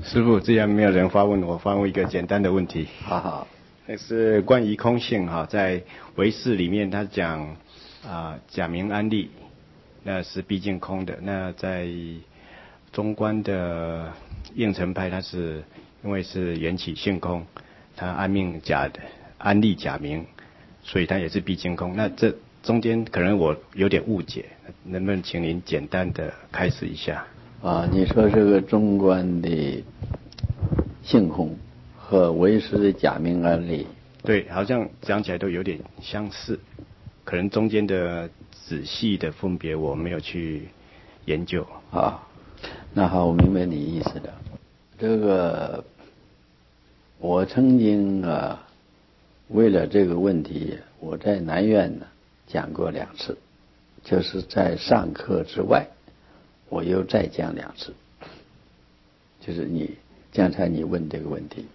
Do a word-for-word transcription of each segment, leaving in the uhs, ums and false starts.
师父，既然没有人发问，我发问一个简单的问题。 好好， 那是关于空性哈，在唯识里面他讲啊、呃、假名安立，那是毕竟空的。那在中观的应成派，它是因为是缘起性空，它安命假的安立假名，所以它也是毕竟空。那这中间可能我有点误解，能不能请您简单的开示一下？ 啊，你说这个中观的性空和唯识的假名安立， 对，好像讲起来都有点相似，可能中间的仔细的分别我没有去研究啊。那好，我明白你意思了。这个我曾经啊，为了这个问题，我在南院呢讲过两次，就是在上课之外，我又再讲两次。就是你刚才你问这个问题，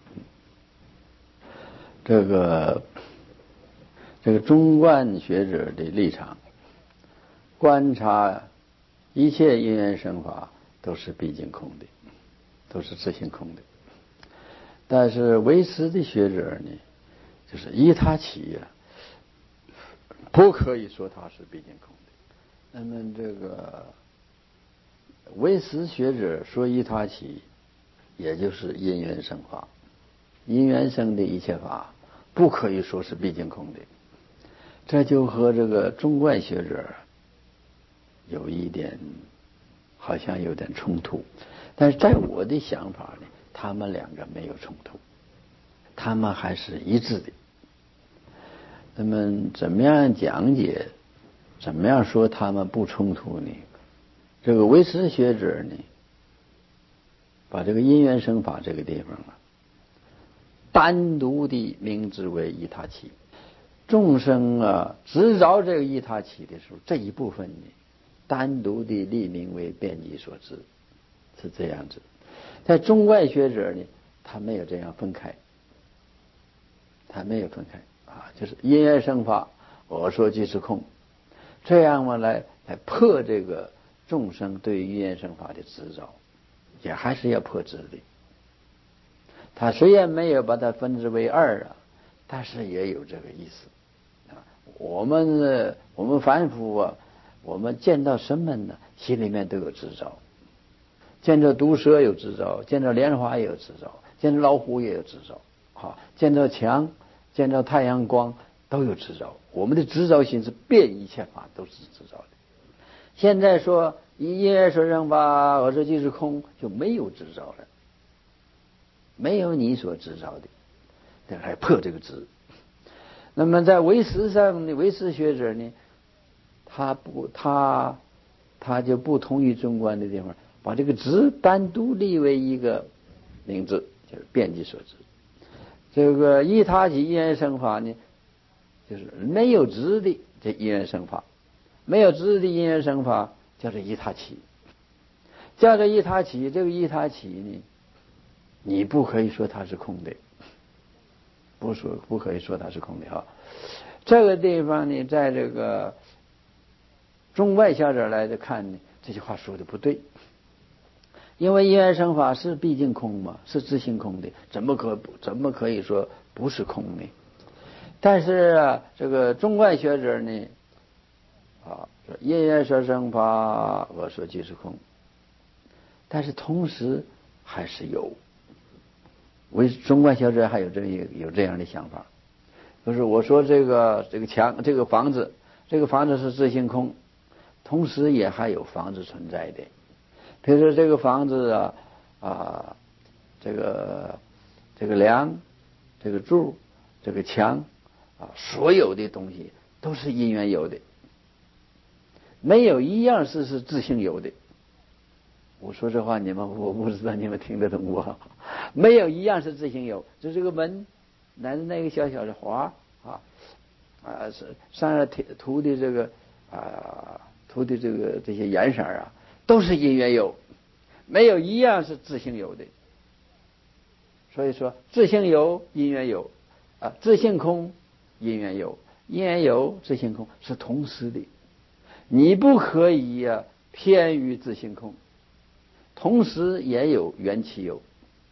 这个这个中观学者的立场，观察一切因缘生法都是毕竟空的，都是自性空的。但是唯识的学者呢，就是依他起呀、啊，不可以说它是毕竟空的。那么这个唯识学者说依他起，也就是因缘生法，因缘生的一切法不可以说是毕竟空的。这就和这个中观学者有一点好像有点冲突，但是在我的想法呢，他们两个没有冲突，他们还是一致的。那么怎么样讲解，怎么样说他们不冲突呢？这个唯识学者呢，把这个因缘生法这个地方啊，单独的名之为依他起。众生啊执着这个依他起的时候，这一部分呢，单独的立名为遍计所知，是这样子。在中观学者呢，他没有这样分开，他没有分开啊，就是因缘生法，我说即是空，这样嘛来来破这个众生对因缘生法的执着，也还是要破执的。他虽然没有把它分之为二啊，但是也有这个意思。我们呢，我们凡夫啊，我们见到什么呢？心里面都有执着，见着毒蛇有执着，见着莲花也有执着，见着老虎也有执着，好，见着墙，见着太阳光都有执着。我们的执着心是遍一切法都是执着的。现在说一业说生法，我说即是空，就没有执着了，没有你所执着的，这还破这个执。那么在唯识上呢，唯识学者呢，他不他他就不同于中观的地方，把这个执单独立为一个名字，就是遍计所知。这个依他起因缘生法呢，就是没有执的这因缘生法，没有执的因缘生法叫做依他起，叫做依他起。这个依他起呢，你不可以说它是空的。不说不可以说它是空的哈，这个地方呢，在这个中外学者来的看呢，这句话说的不对，因为因缘生法是毕竟空嘛，是自性空的，怎么可怎么可以说不是空呢？但是啊，这个中外学者呢，啊，说因缘说生法，我说即是空，但是同时还是有。为中观学者还有这有这样的想法，就是我说这个这个墙这个房子，这个房子是自性空，同时也还有房子存在的。比如说这个房子啊啊，这个这个梁，这个柱，这个墙啊，所有的东西都是因缘有的，没有一样是是自性有的。我说这话你们我不知道你们听得懂不？没有一样是自性有，就这个门，乃至那个小小的花啊啊，是上面涂的这个啊涂的这个这些颜色啊，都是因缘有，没有一样是自性有的。所以说自性有因缘有啊，自性空因缘有，因缘有自性空是同时的，你不可以啊偏于自性空。同时也有缘起有，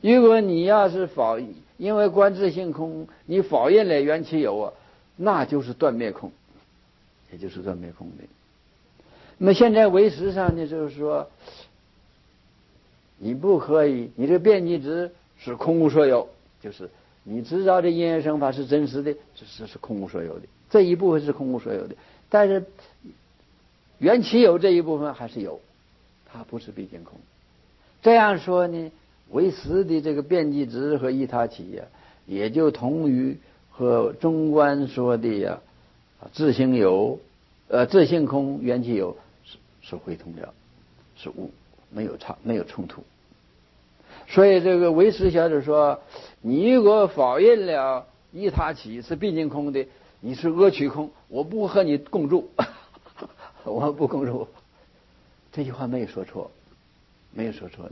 如果你要是否因为观自性空，你否认了缘起有啊，那就是断灭空，也就是断灭空的。那么现在唯识上呢，就是说，你不可以，你这遍计执是空无所有，就是你知道这因缘生法是真实的，这是是空无所有的，这一部分是空无所有的，但是缘起有这一部分还是有，它不是毕竟空。这样说呢，唯识的这个遍计执和依他起呀、啊，也就同于和中观说的呀、啊，自性有，呃，自性空，缘起有是是会同了，是无，没有差，没有冲突。所以这个唯识学者说，你如果否认了依他起是毕竟空的，你是阿取空，我不和你共住，我不共住。这句话没有说错，没有说错的。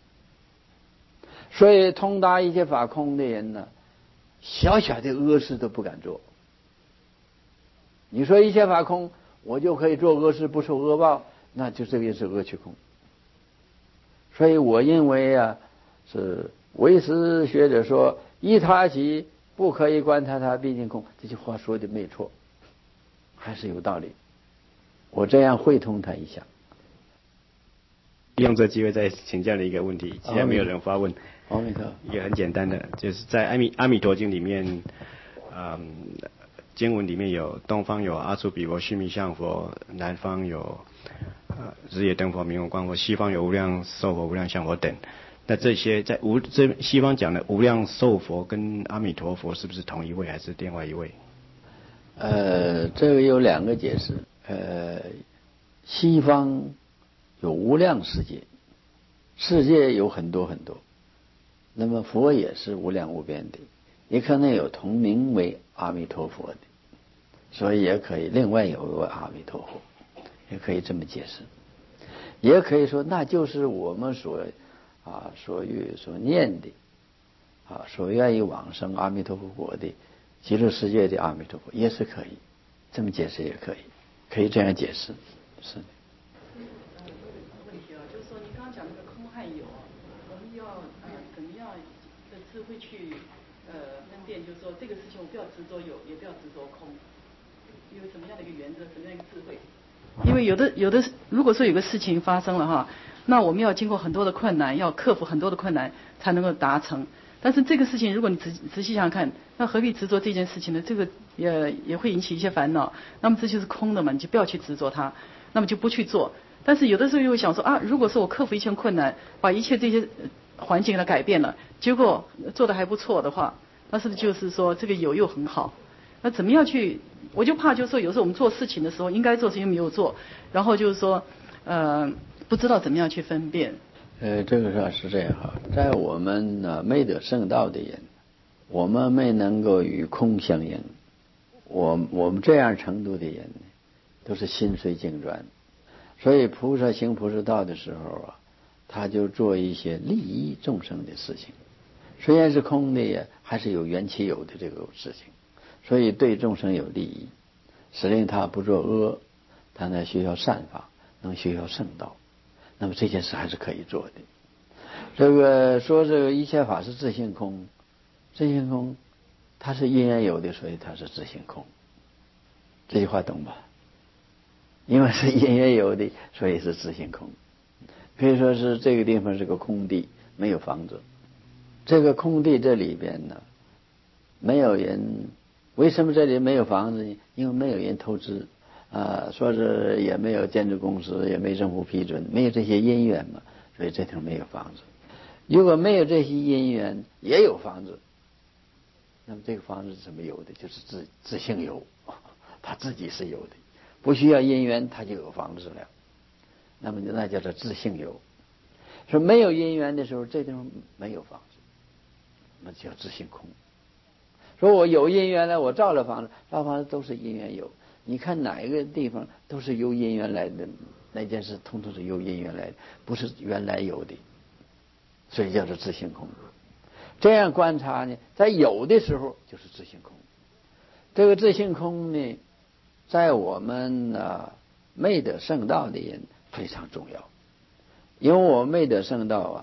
所以通达一切法空的人呢，小小的恶事都不敢做。你说一切法空，我就可以做恶事不受恶报，那就这个是恶取空。所以我认为啊，是唯识学者说依他起不可以观察它毕竟空，这句话说的没错，还是有道理。我这样会通他一下。 利用这个机会再请教你一个问题，既然没有人发问， 阿弥陀， 一个很简单的，就是在阿弥阿弥陀经里面，嗯，经文里面有东方有阿阇彼佛须弥相佛，南方有呃日夜灯佛明我光佛，西方有无量寿佛无量相佛等。那这些在无这西方讲的无量寿佛跟阿弥陀佛是不是同一位还是另外一位？ 呃，这个有两个解释。呃，西方有无量世界，世界有很多很多，那么佛也是无量无边的，也可能有同名为阿弥陀佛的，所以也可以另外有一位阿弥陀佛，也可以这么解释。也可以说那就是我们所啊所欲所念的啊所愿意往生阿弥陀佛国的极乐世界的阿弥陀佛，也是可以这么解释，也可以可以这样解释。是的。 问题啊，就是说你刚刚讲那个空和有，我们要呃怎么样的智慧去呃分辨，就是说这个事情我不要执着有，也不要执着空，有什么样的一个原则，什么样一个智慧？因为有的有的，如果说有个事情发生了哈，那我们要经过很多的困难，要克服很多的困难才能够达成。但是这个事情，如果你仔仔细想想看，那何必执着这件事情呢？这个也也会引起一些烦恼。那么这就是空的嘛，你就不要去执着它，那么就不去做。但是有的时候又会想说啊，如果说我克服一切困难，把一切这些环境给它改变了，结果做得还不错的话，那是不是就是说这个有又很好？那怎么样去？我就怕就是说，有时候我们做事情的时候，应该做事情没有做，然后就是说，呃，不知道怎么样去分辨。 呃，这个上是这样哈，在我们呢没得圣道的人，我们没能够与空相应，我我们这样程度的人呢，都是心随境转。所以菩萨行菩萨道的时候啊，他就做一些利益众生的事情，虽然是空的呀，还是有缘起有的这个事情，所以对众生有利益，使令他不做恶，他呢学习善法，能学习圣道，那么这件事还是可以做的。这个说这个一切法是自性空，自性空，它是因缘有的，所以它是自性空。这句话懂吧？因为是因缘有的，所以是自性空。可以说是这个地方是个空地，没有房子。这个空地这里边呢，没有人。为什么这里没有房子呢？因为没有人投资啊，说是也没有建筑公司，也没政府批准，没有这些因缘嘛，所以这地方没有房子。如果没有这些因缘，也有房子，那么这个房子是怎么有的？就是自自性有，他自己是有的，不需要因缘，他就有房子了。那么那叫做自性有。说没有因缘的时候，这地方没有房子，那叫自性空。说我有因缘了，我造了房子，造房子都是因缘有。你看哪一个地方都是由因缘来的，那件事通通是由因缘来的，不是原来有的，所以叫做自性空。这样观察呢，在有的时候就是自性空。这个自性空呢，在我们啊没得圣道的人非常重要，因为我没得圣道啊，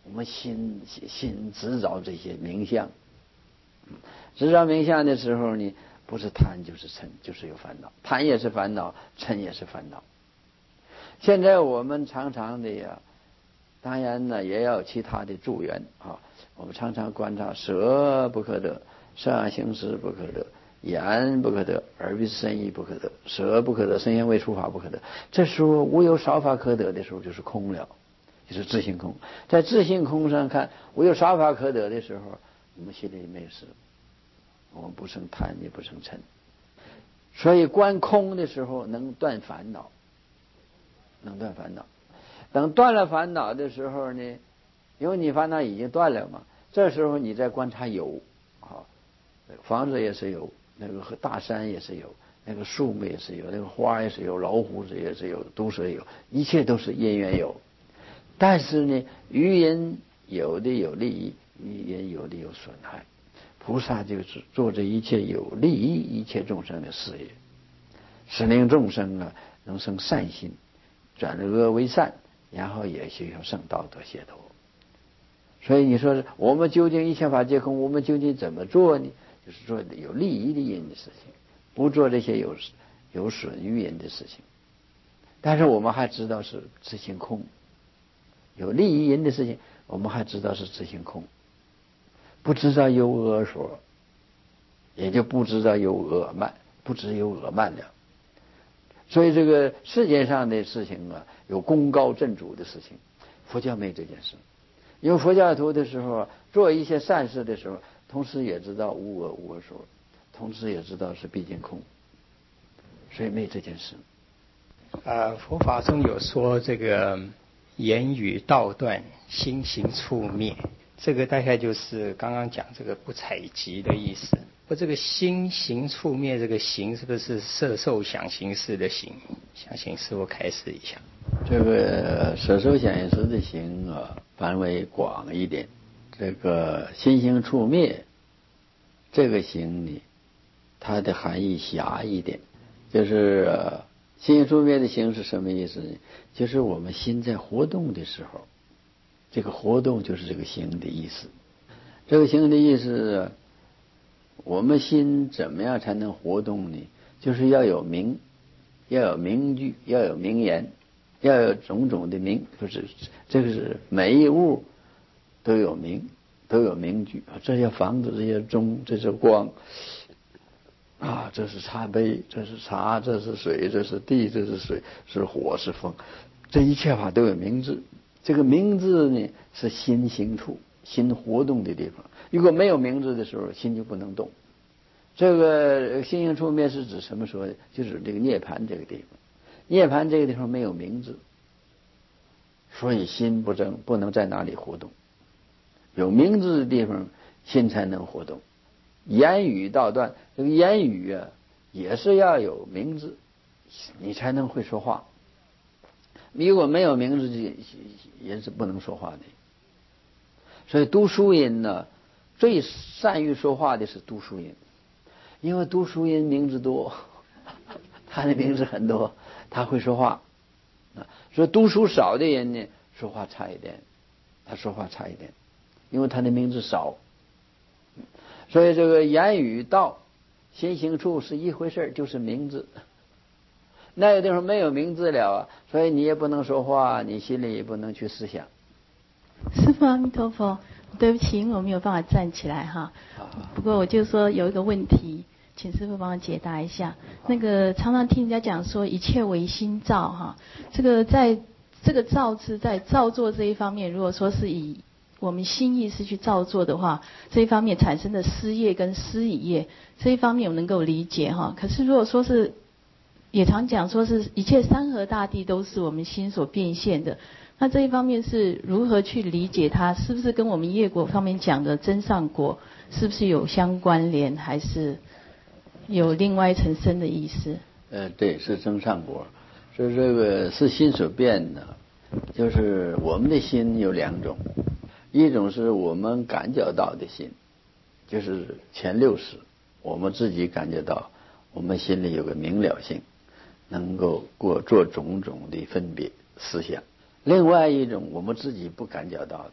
我们心心执着这些名相，执着名相的时候呢，不是贪就是嗔，就是有烦恼，贪也是烦恼，嗔也是烦恼。现在我们常常的呀，当然呢也要其他的助缘啊。我们常常观察，舌不可得，色香行识不可得，眼不可得，耳鼻身意不可得，舌不可得，身香味触法不可得。这时候无有少法可得的时候，就是空了，就是自性空。在自性空上看，无有少法可得的时候，我们心里没有事，我们不生贪也不生嗔。所以观空的时候能断烦恼，能断烦恼。等断了烦恼的时候呢，因为你烦恼已经断了嘛，这时候你再观察有啊，房子也是有，那个大山也是有，那个树木也是有，那个花也是有，老虎也是有，毒蛇也有，一切都是因缘有。但是呢，于人有的有利益，于人有的有损害。菩萨就是做这一切有利益一切众生的事业，使令众生啊能生善心，转恶为善，然后也修行圣道德解脱。所以你说我们究竟一切法皆空，我们究竟怎么做呢？就是做有利益的因的事情，不做这些有有损于人的事情。但是我们还知道是自性空，有利益人的事情，我们还知道是自性空，不知道有恶说，也就不知道有恶慢，不知有恶慢了。所以这个世界上的事情啊，有功高震主的事情，佛教没这件事。因为佛教徒的时候做一些善事的时候，同时也知道无我无我说，同时也知道是毕竟空，所以没这件事。 呃，佛法中有说这个言语道断，心行处灭，这个大概就是刚刚讲这个不采集的意思。不，这个心行处灭，这个行是不是色受想行识的行？想请师父开示一下。 这个色受想行识的行啊，范围广一点。这个心行处灭，这个行呢，它的含义狭一点。就是、呃、心行处灭的行是什么意思呢？就是我们心在活动的时候，这个活动就是这个行的意思。这个行的意思，我们心怎么样才能活动呢？就是要有名，要有名句，要有名言，要有种种的名，就是这个是每一物都有名，都有名句。这些房子，这些钟，这些光啊，这是茶杯，这是茶，这是水，这是地，这是水，是火，是风，这一切法都有名字。这个名字呢，是心行处，心活动的地方。如果没有名字的时候，心就不能动。这个心行处灭是指什么时候？就是这个涅槃这个地方。涅槃这个地方没有名字，所以心不正，不能在哪里活动。有名字的地方，心才能活动。言语道断，这个言语啊，也是要有名字，你才能会说话。如果没有名字，人是不能说话的。所以读书人呢，最善于说话的是读书人，因为读书人名字多，他的名字很多，他会说话。所以读书少的人呢，说话差一点，他说话差一点，因为他的名字少。所以这个言语道心行处是一回事，就是名字。那个地方没有名字了啊，所以你也不能说话，你心里也不能去思想。 师父阿弥陀佛，对不起，因为我没有办法站起来哈。不过我就说有一个问题，请师父帮我解答一下。那个常常听人家讲说一切唯心造哈，这个在这个造字在造作这一方面，如果说是以我们心意识去造作的话，这一方面产生的思业跟思已业，这一方面我能够理解哈。可是如果说是也常讲说是一切山河大地都是我们心所变现的，那这一方面是如何去理解它？是不是跟我们业果方面讲的真上果是不是有相关联，还是有另外一层深的意思？ 呃，对，是真上果。所以这个是心所变的，就是我们的心有两种，一种是我们感觉到的心，就是前六识，我们自己感觉到，我们心里有个明了性，能够过做种种的分别思想。另外一种我们自己不感觉到的，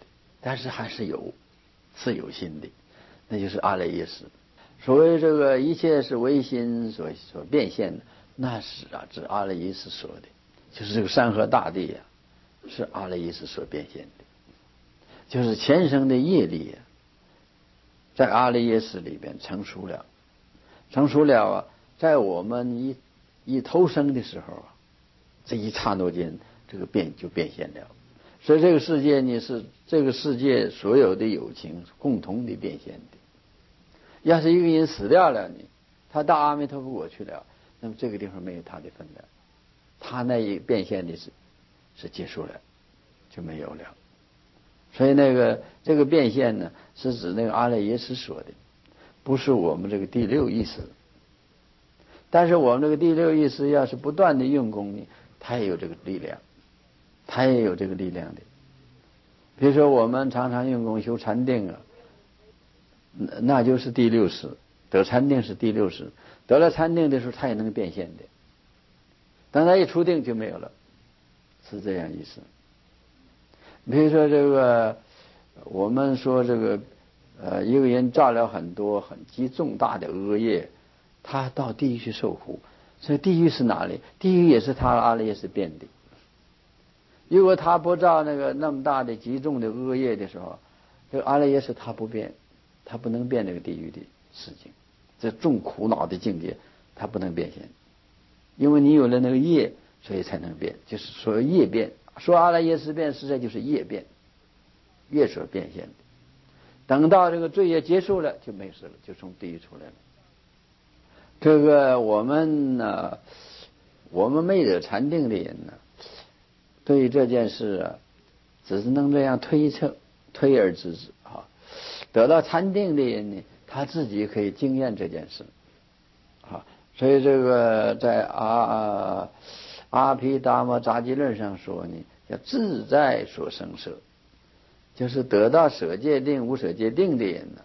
但是还是有是有心的，那就是阿赖耶识。所谓这个一切是唯心所所变现的，那是啊，指阿赖耶识说的，就是这个山河大地呀、啊，是阿赖耶识所变现的，就是前生的业力啊，在阿赖耶识里边成熟了，成熟了啊，在我们一一投生的时候啊，这一刹那间，这个变就变现了。所以这个世界呢，是这个世界所有的有情共同的变现的。要是一个人死掉了呢，他到阿弥陀佛国去了，那么这个地方没有他的份了，他那一变现的是是结束了，就没有了。所以那个这个变现呢，是指那个阿赖耶识说的，不是我们这个第六意识。但是我们这个第六意识要是不断的用功呢，它也有这个力量，它也有这个力量的。比如说我们常常用功修禅定啊，那就是第六识，得禅定是第六识，得了禅定的时候，它也能变现的。等它一出定就没有了，是这样意思。比如说这个，我们说这个，呃，一个人造了很多很极重大的恶业，他到地狱去受苦。所以地狱是哪里？地狱也是他阿赖耶识变的。如果他不造那个那么大的极重的恶业的时候，这个阿赖耶识他不变，他不能变这个地狱的事情，这重苦恼的境界他不能变现，因为你有了那个业，所以才能变，就是说业变。说阿赖耶识变，实在就是业变，业所变现的。等到这个罪业结束了，就没事了，就从地狱出来了。这个我们呢，我们没得禅定的人呢，对于这件事啊，只是能这样推测，推而知之啊。得到禅定的人呢，他自己可以经验这件事啊。所以这个在阿阿毗达摩杂记论上说呢，叫自在所生舍，就是得到舍戒定、无舍戒定的人呢，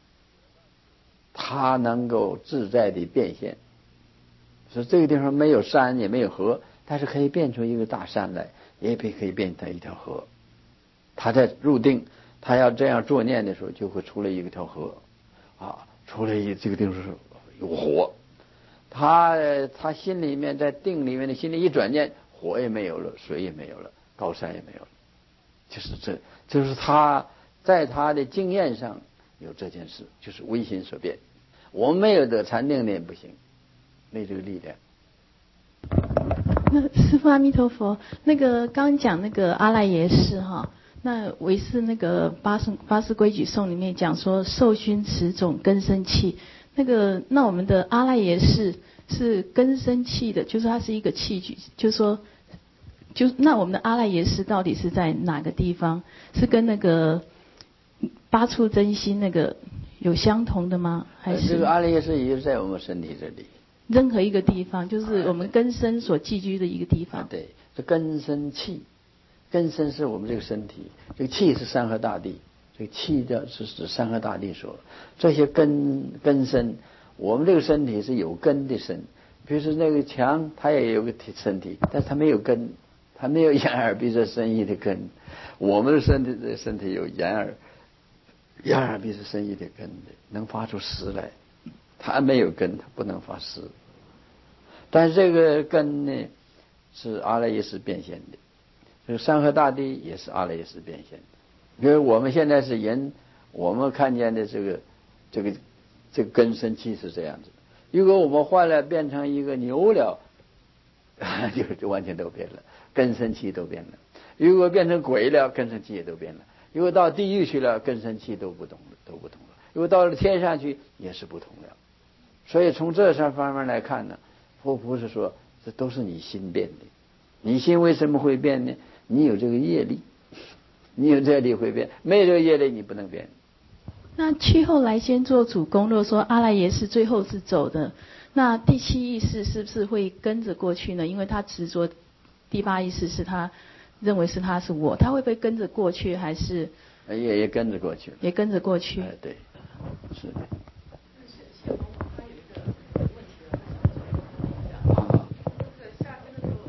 他能够自在的变现。说这个地方没有山也没有河，但是可以变出一个大山来，也可以变成一条河。他在入定，他要这样作念的时候，就会出来一个条河啊，出来一这个地方是有火。他他心里面在定里面的心里一转念，火也没有了，水也没有了，高山也没有了，就是这就是他在他的经验上有这件事，就是唯心所变。我们没有得禅定的也不行，没这个力量。 那师父阿弥陀佛，那个刚刚讲那个阿赖耶识哈，那唯是那个八识八识规矩颂里面讲说受熏持种根生气。那个，那我们的阿赖耶识是根生气的，就是它是一个器具，就是说，就那我们的阿赖耶识到底是在哪个地方？是跟那个八处真心那个有相同的吗？还是这个阿赖耶识也是在我们身体这里， 任何一个地方，就是我们根生所寄居的一个地方。 啊、对，这根生气，根生是我们这个身体，这个气是山河大地。这个气的是指山河大地说，这些根根身，我们这个身体是有根的身。比如说那个墙，它也有个体身体，但是它没有根，它没有眼耳鼻舌身意的根。我们的身体这身体有眼耳眼耳鼻舌身意的根的，能发出诗来。它没有根，它不能发诗。但是这个根呢，是阿赖耶识变现的。这个山河大地也是阿赖耶识变现的。比如我们现在是人，我们看见的这个这个这个根生气是这样子。如果我们换了变成一个牛了，就就完全都变了，根生气都变了。如果变成鬼了，根生气也都变了。如果到地狱去了，根生气都不同了，都不同了。如果到了天上去，也是不同了。所以从这三方面来看呢，佛菩萨说这都是你心变的。你心为什么会变呢？你有这个业力。你有这力会变，没有这个业力你不能变。 那去后来先做主公，如果说阿赖耶识最后是走的，那第七意识是不是会跟着过去呢？因为他执着第八意识是他认为是他是我，他会不会跟着过去，还是也也跟着过去了？ 也跟着过去。 哎，对，是的。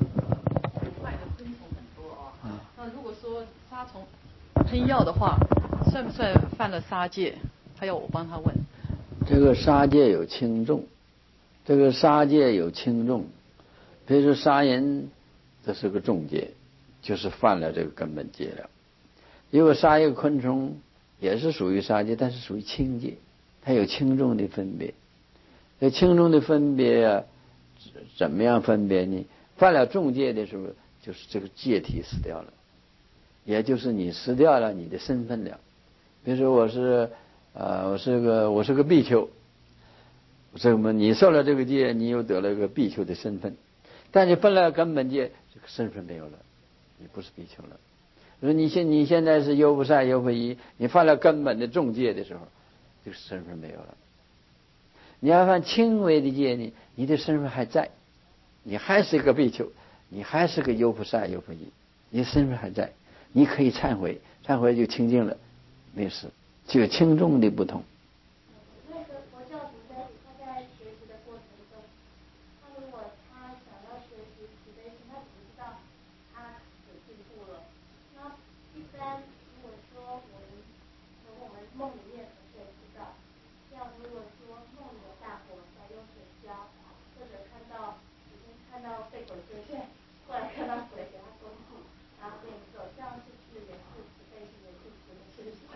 那如果说杀虫喷药的话， 算不算犯了杀戒？还要我帮他问。 这个杀戒有轻重，这个杀戒有轻重。比如说杀人，这是个重戒，就是犯了这个根本戒了。如果杀一个昆虫，也是属于杀戒，但是属于轻戒，它有轻重的分别。这轻重的分别啊，怎么样分别呢？犯了重戒的时候，就是这个戒体死掉了，也就是你失掉了你的身份了。比如说我是呃，我是个我是个比丘，这么你受了这个戒，你又得了一个比丘的身份，但是犯了根本戒，这个身份没有了，你不是比丘了。说你现你现在是优不善优不夷，你犯了根本的重戒的时候，这个身份没有了。你要犯轻微的戒呢，你的身份还在，你还是一个比丘，你还是个优不善优不夷，你的身份还在，你可以忏悔，忏悔就清净了，没事，只有轻重的不同。 那个佛教徒在他在学习的过程中，他如果他想要学习慈悲心，他只知道他有进步了。那一般如果说我们从我们梦里面可以知道，像如果说梦里有大火在用水浇，或者看到已经看到被鬼追，现在后来看到鬼给他恭喜，然后变瘦，这样是不是也是慈悲心的进步的现象？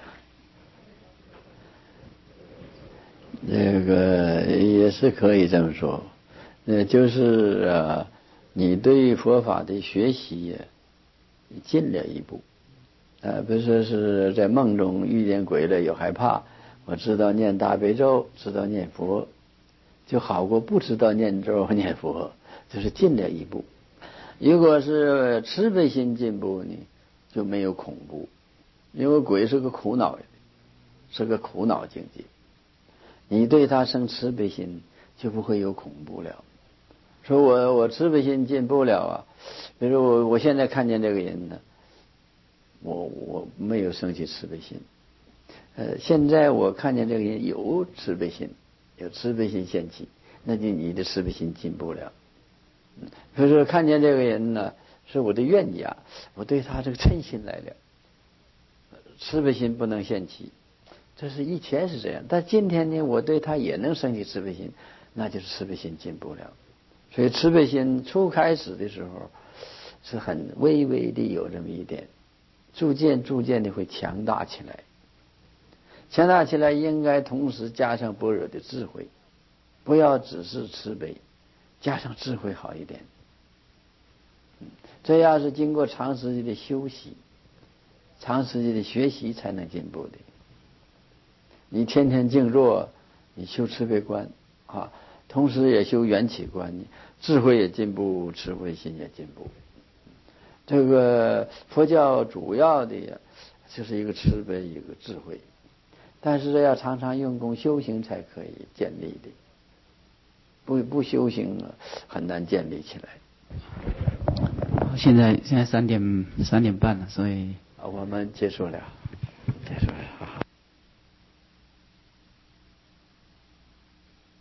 这个也是可以这么说，呃，就是啊，你对佛法的学习进了一步，呃，比如说是在梦中遇见鬼了有害怕，我知道念大悲咒，知道念佛，就好过不知道念咒念佛，就是进了一步。如果是慈悲心进步呢，就没有恐怖，因为鬼是个苦恼的，是个苦恼境界。你对他生慈悲心，就不会有恐怖了。说我我慈悲心进不了啊，比如我我现在看见这个人呢，我我没有升起慈悲心。呃，现在我看见这个人有慈悲心，有慈悲心现起，那就你的慈悲心进不了。嗯，比如说看见这个人呢，是我的冤家，我对他这个嗔心来了，慈悲心不能现起。这是以前是这样，但今天呢，我对他也能升起慈悲心，那就是慈悲心进不了。所以慈悲心初开始的时候是很微微的有这么一点，逐渐逐渐的会强大起来。强大起来应该同时加上般若的智慧，不要只是慈悲，加上智慧好一点。这要是经过长时间的修习，长时间的学习才能进步的。你天天静坐，你修慈悲观啊，同时也修缘起观，智慧也进步，慈悲心也进步。这个佛教主要的呀，就是一个慈悲，一个智慧，但是要常常用功修行才可以建立的，不不修行很难建立起来。 现在现在三点三点半了，所以我们结束了，结束了。